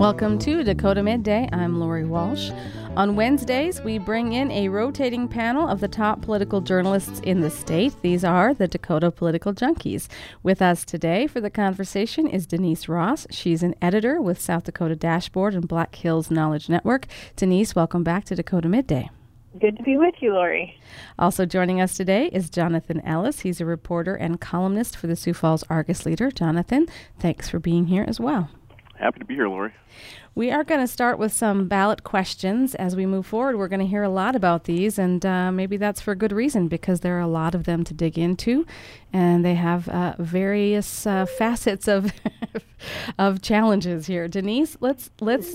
Welcome to Dakota Midday. I'm Lori Walsh. On Wednesdays, we bring in a rotating panel of the top political journalists in the state. These are the Dakota Political Junkies. With us today for the conversation is Denise Ross. She's an editor with South Dakota Dashboard and Black Hills Knowledge Network. Denise, welcome back to Dakota Midday. Good to be with you, Lori. Also joining us today is Jonathan Ellis. He's a reporter and columnist for the Sioux Falls Argus-Leader. Jonathan, thanks for being here as well. Happy to be here, Lori. We are going to start with some ballot questions. As we move forward, we're going to hear a lot about these, and maybe that's for good reason, because there are a lot of them to dig into, and they have various facets of of challenges here. Denise, let's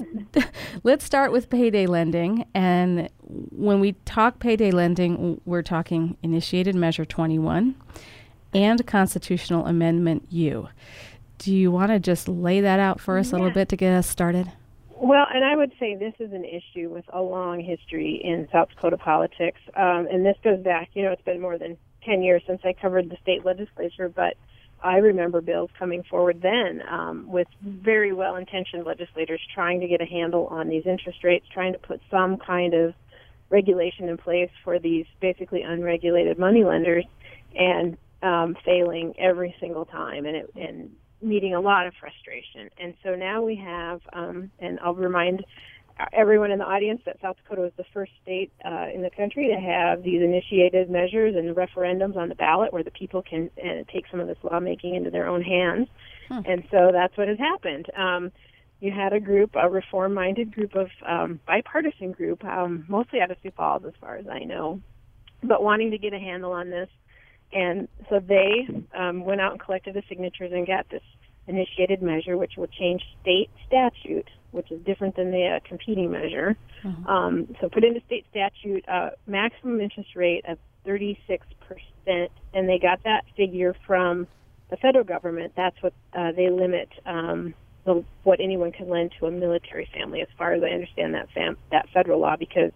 start with payday lending. And when we talk payday lending, we're talking Initiated Measure 21 and Constitutional Amendment U. Do you want to just lay that out for us a little bit to get us started? Well, and I would say this is an issue with a long history in South Dakota politics. And this goes back, it's been more than 10 years since I covered the state legislature, but I remember bills coming forward then with very well-intentioned legislators trying to get a handle on these interest rates, trying to put some kind of regulation in place for these basically unregulated money lenders, and failing every single time. And meeting a lot of frustration. And so now we have, and I'll remind everyone in the audience that South Dakota was the first state in the country to have these initiated measures and referendums on the ballot where the people can take some of this lawmaking into their own hands. And so that's what has happened. You had a reform-minded group of bipartisan group, mostly out of Sioux Falls as far as I know, but wanting to get a handle on this. And so they went out and collected the signatures and got this initiated measure, which will change state statute, which is different than the competing measure. So put into state statute maximum interest rate of 36%, and they got that figure from the federal government. That's what they limit what anyone can lend to a military family, as far as I understand that federal law, because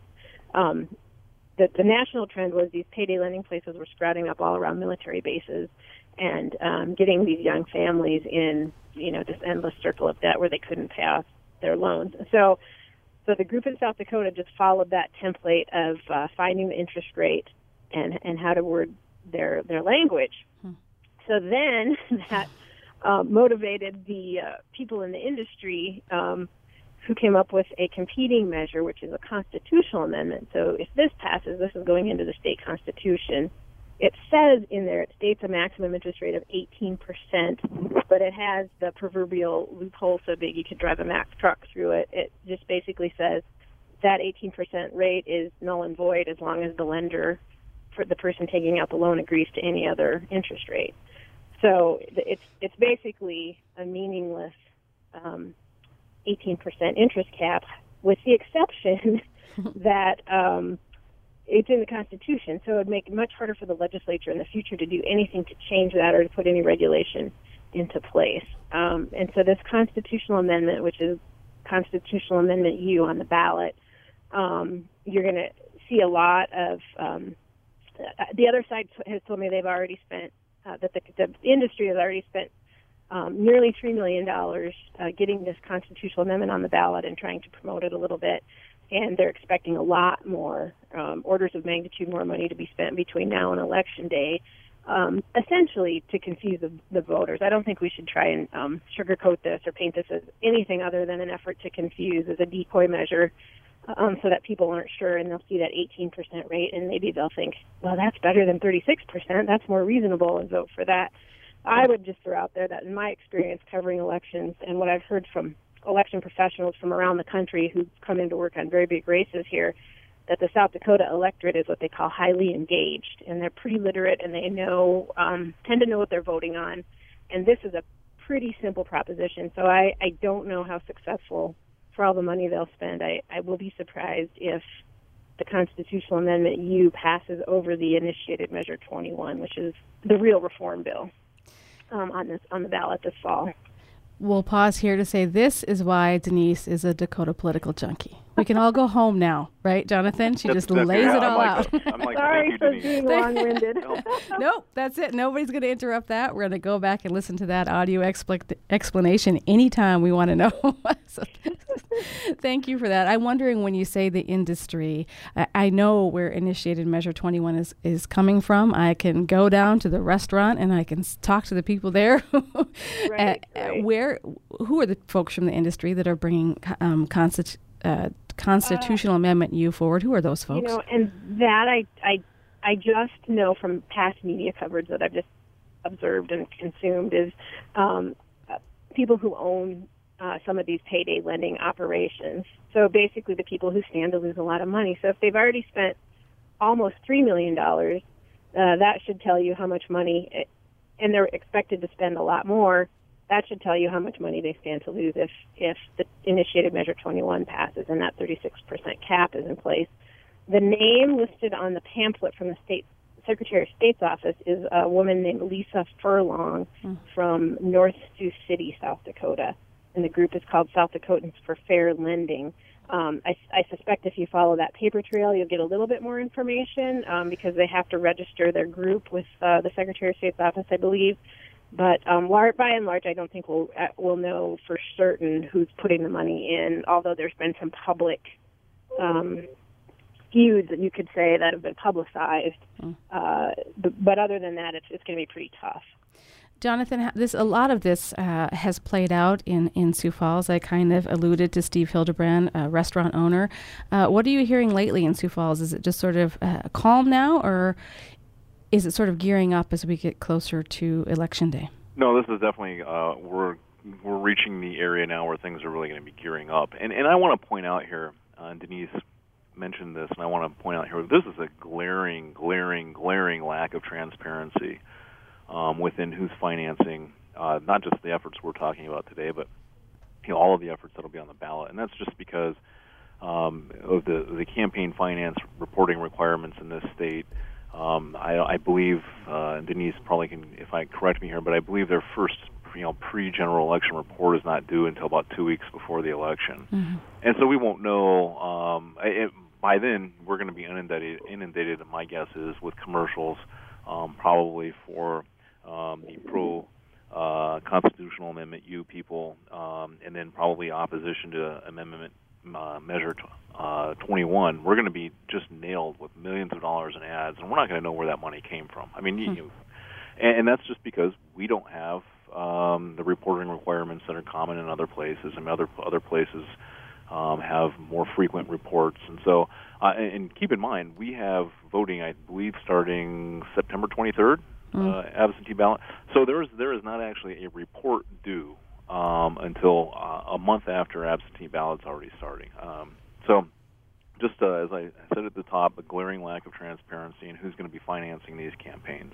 the national trend was these payday lending places were sprouting up all around military bases and getting these young families in, this endless circle of debt where they couldn't pay off their loans. So the group in South Dakota just followed that template of finding the interest rate and how to word their language. So then that motivated the people in the industry who came up with a competing measure, which is a constitutional amendment. So if this passes, this is going into the state constitution. It says in there, it states a maximum interest rate of 18%, but it has the proverbial loophole so big you could drive a Mack truck through it. It just basically says that 18% rate is null and void as long as the lender, for the person taking out the loan, agrees to any other interest rate. So it's basically a meaningless 18% interest cap, with the exception that it's in the Constitution, so it would make it much harder for the legislature in the future to do anything to change that or to put any regulation into place. And so this constitutional amendment, which is Constitutional Amendment U on the ballot, you're going to see a lot of the other side has told me they've already spent, that the industry has already spent nearly $3 million getting this constitutional amendment on the ballot and trying to promote it a little bit. And they're expecting a lot more, orders of magnitude more money to be spent between now and Election Day, essentially to confuse the voters. I don't think we should try and sugarcoat this or paint this as anything other than an effort to confuse, as a decoy measure, so that people aren't sure, and they'll see that 18% rate, and maybe they'll think, well, that's better than 36%. That's more reasonable, and vote for that. I would just throw out there that in my experience covering elections and what I've heard from election professionals from around the country who come in to work on very big races here, that the South Dakota electorate is what they call highly engaged, and they're pretty literate, and they tend to know what they're voting on. And this is a pretty simple proposition, so I don't know how successful, for all the money they'll spend, I will be surprised if the Constitutional Amendment U passes over the Initiated Measure 21, which is the real reform bill. On the ballot this fall. We'll pause here to say this is why Denise is a Dakota political junkie. We can all go home now, right, Jonathan? She just lays it all out. Sorry for being long-winded. Nope, that's it. Nobody's going to interrupt that. We're going to go back and listen to that audio explanation anytime we want to know. Thank you for that. I'm wondering, when you say the industry, I know where Initiated Measure 21 is coming from. I can go down to the restaurant and I can talk to the people there. Right. Who are the folks from the industry that are bringing Constitutional Amendment U forward? Who are those folks? And that I just know from past media coverage that I've just observed and consumed is people who own some of these payday lending operations. So basically the people who stand to lose a lot of money. So if they've already spent almost $3 million, that should tell you how much money, and they're expected to spend a lot more, that should tell you how much money they stand to lose if the Initiated Measure 21 passes and that 36% cap is in place. The name listed on the pamphlet from the Secretary of State's office is a woman named Lisa Furlong from North Sioux City, South Dakota. And the group is called South Dakotans for Fair Lending. I suspect if you follow that paper trail, you'll get a little bit more information because they have to register their group with the Secretary of State's office, I believe. But by and large, I don't think we'll know for certain who's putting the money in, although there's been some public feuds that you could say that have been publicized. But other than that, it's going to be pretty tough. Jonathan, a lot of this has played out in Sioux Falls. I kind of alluded to Steve Hildebrand, a restaurant owner. What are you hearing lately in Sioux Falls? Is it just sort of calm now, or is it sort of gearing up as we get closer to Election Day? No, this is definitely, we're reaching the area now where things are really going to be gearing up. And I want to point out here, Denise mentioned this, and I want to point out here, this is a glaring lack of transparency within who's financing, not just the efforts we're talking about today, but all of the efforts that will be on the ballot. And that's just because of the campaign finance reporting requirements in this state. I believe, Denise probably can, if I correct me here, but I believe their first pre-general election report is not due until about 2 weeks before the election. Mm-hmm. And so we won't know. By then, we're going to be inundated, my guess is, with commercials, probably for the pro-Constitutional Amendment U people, and then probably opposition to Amendment Measure 21. We're going to be just nailed with millions of dollars in ads, and we're not going to know where that money came from. I mean, and that's just because we don't have the reporting requirements that are common in other places, and other places have more frequent reports. And so, and keep in mind, we have voting, I believe, starting September 23rd, absentee ballot. So there is not actually a report due until a month after absentee ballot's already starting. So just as I said at the top, a glaring lack of transparency in who's going to be financing these campaigns.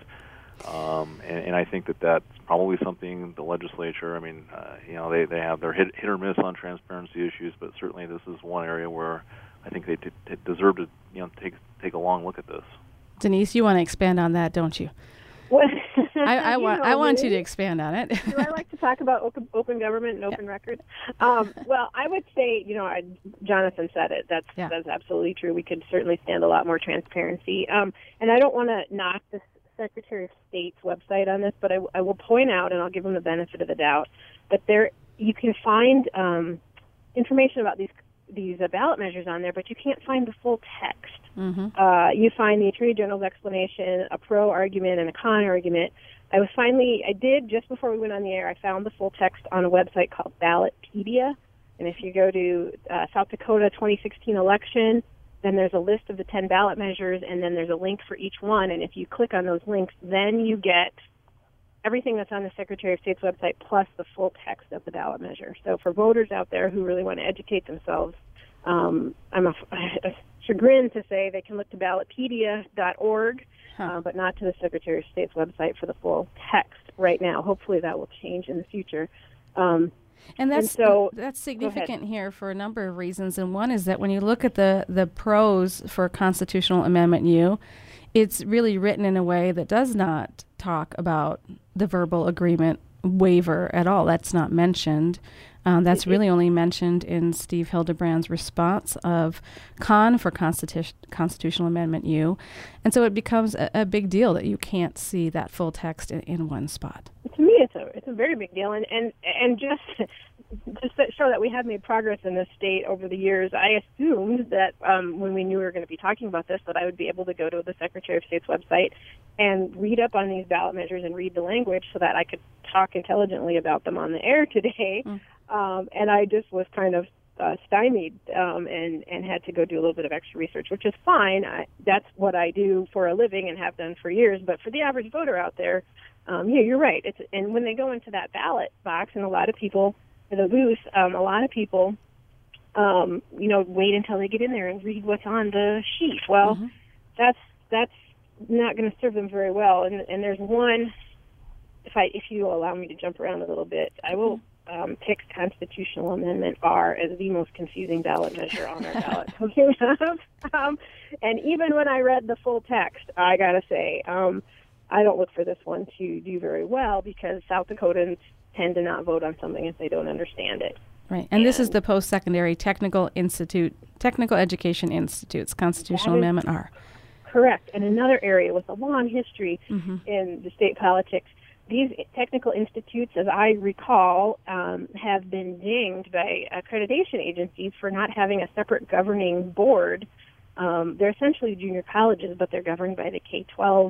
And I think that's probably something the legislature, I mean, they have their hit or miss on transparency issues, but certainly this is one area where I think they deserve to take a long look at this. Denise, you want to expand on that, don't you? Well, I want you to expand on it. Do I like to talk about open government and open records? Well, I would say, Jonathan said it. That's absolutely true. We could certainly stand a lot more transparency. And I don't want to knock the Secretary of State's website on this, but I will point out, and I'll give them the benefit of the doubt, that you can find information about these ballot measures on there, but you can't find the full text. Mm-hmm. You find the Attorney General's explanation, a pro argument, and a con argument. I did, just before we went on the air, I found the full text on a website called Ballotpedia. And if you go to South Dakota 2016 election, then there's a list of the 10 ballot measures, and then there's a link for each one. And if you click on those links, then you get everything that's on the Secretary of State's website plus the full text of the ballot measure. So for voters out there who really want to educate themselves, I'm chagrined to say they can look to ballotpedia.org, but not to the Secretary of State's website for the full text right now. Hopefully that will change in the future. And that's significant here for a number of reasons. And one is that when you look at the pros for Constitutional Amendment U, it's really written in a way that does not talk about the verbal agreement waiver at all. That's not mentioned. That's really only mentioned in Steve Hildebrand's response of con for Constitutional Amendment U. And so it becomes a big deal that you can't see that full text in one spot. To me, it's a very big deal. And just just to show that we have made progress in this state over the years, I assumed that when we knew we were going to be talking about this, that I would be able to go to the Secretary of State's website and read up on these ballot measures and read the language so that I could talk intelligently about them on the air today. And I just was kind of stymied and had to go do a little bit of extra research, which is fine. That's what I do for a living and have done for years. But for the average voter out there, yeah, you're right. And when they go into that ballot box, and a lot of people, the booth, a lot of people, wait until they get in there and read what's on the sheet. Well, that's not going to serve them very well. And there's one, if you allow me to jump around a little bit, I will pick Constitutional Amendment R as the most confusing ballot measure on our ballot. And even when I read the full text, I got to say, I don't look for this one to do very well because South Dakotans tend to not vote on something if they don't understand it. Right, and this is the Post-Secondary Technical Education Institute's Constitutional Amendment R. Correct, and another area with a long history in the state politics. These technical institutes, as I recall, have been dinged by accreditation agencies for not having a separate governing board. They're essentially junior colleges, but they're governed by the K-12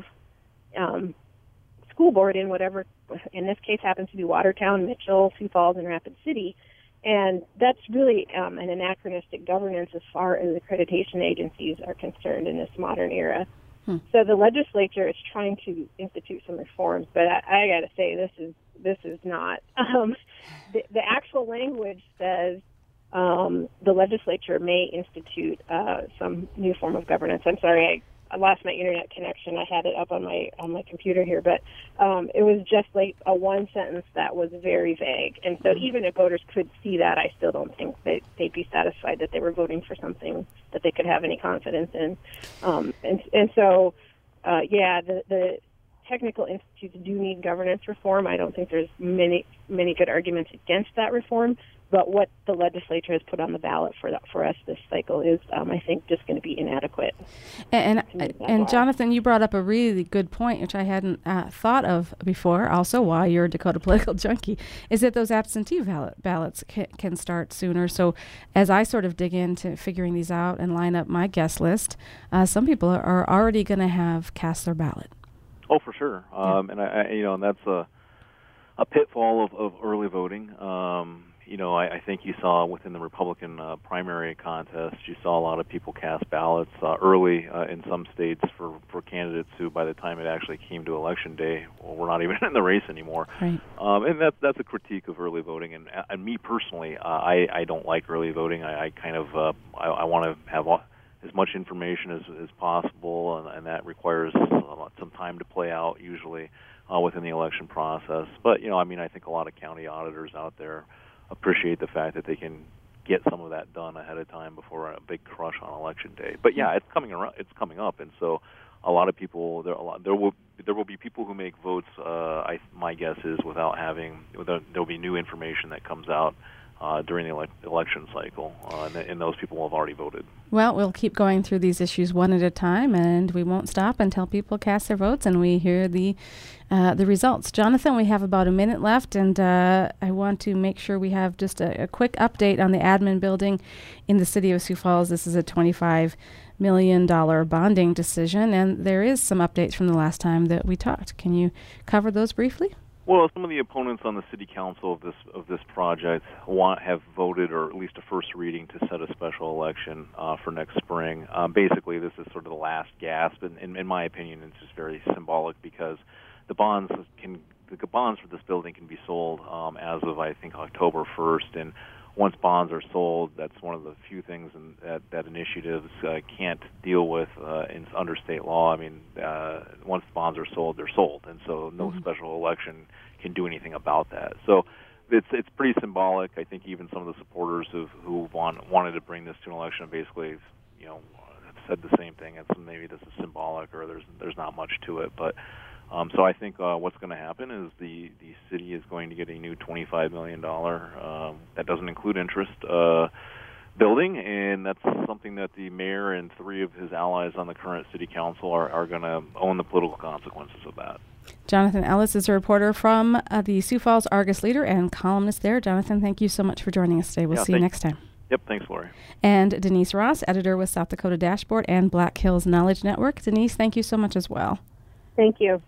school board in whatever, in this case, happens to be Watertown, Mitchell, Sioux Falls, and Rapid City. And that's really an anachronistic governance as far as accreditation agencies are concerned in this modern era. So the legislature is trying to institute some reforms, but I got to say this is not. The actual language says the legislature may institute some new form of governance. I'm sorry, I lost my internet connection. I had it up on my computer here, but it was just like a one sentence that was very vague. And so even if voters could see that, I still don't think that they'd be satisfied that they were voting for something that they could have any confidence in. So the technical institutes do need governance reform. I don't think there's many good arguments against that reform. But what the legislature has put on the ballot for us this cycle is, I think, just going to be inadequate. And Jonathan, you brought up a really good point, which I hadn't thought of before. Also, while you're a Dakota Political Junkie, is that those absentee ballots can start sooner. So, as I sort of dig into figuring these out and line up my guest list, some people are already going to have cast their ballot. Oh, for sure. And and that's a pitfall of early voting. I think you saw within the Republican primary contest, you saw a lot of people cast ballots early in some states for candidates who, by the time it actually came to Election Day, were not even in the race anymore. Right. And that's a critique of early voting. And me personally, I don't like early voting. I kind of I want to have as much information as possible, and that requires some time to play out usually within the election process. But I think a lot of county auditors out there appreciate the fact that they can get some of that done ahead of time before a big crush on Election Day. But yeah, it's coming around. It's coming up, and so a lot of people there will be people who make votes. My guess is there'll be new information that comes out during the election cycle, and those people have already voted. Well, we'll keep going through these issues one at a time, and we won't stop until people cast their votes and we hear the results. Jonathan, we have about a minute left, and I want to make sure we have just a quick update on the admin building in the city of Sioux Falls. This is a $25 million bonding decision, and there is some updates from the last time that we talked. Can you cover those briefly? Well, some of the opponents on the city council of this project have voted, or at least a first reading, to set a special election for next spring. Basically, this is sort of the last gasp, and in my opinion, it's just very symbolic because the bonds for this building can be sold as of, I think, October 1st, and once bonds are sold, that's one of the few things that initiatives can't deal with under state law. I mean, once bonds are sold, they're sold, and so no special election can do anything about that. So it's pretty symbolic. I think even some of the supporters who wanted to bring this to an election basically, have said the same thing. It's maybe this is symbolic, or there's not much to it, but. So I think what's going to happen is the city is going to get a new $25 million. That doesn't include interest. building, and that's something that the mayor and 3 of his allies on the current city council are going to own the political consequences of that. Jonathan Ellis is a reporter from the Sioux Falls Argus Leader and columnist there. Jonathan, thank you so much for joining us today. We'll see you next time. Yep, thanks, Lori. And Denise Ross, editor with South Dakota Dashboard and Black Hills Knowledge Network. Denise, thank you so much as well. Thank you.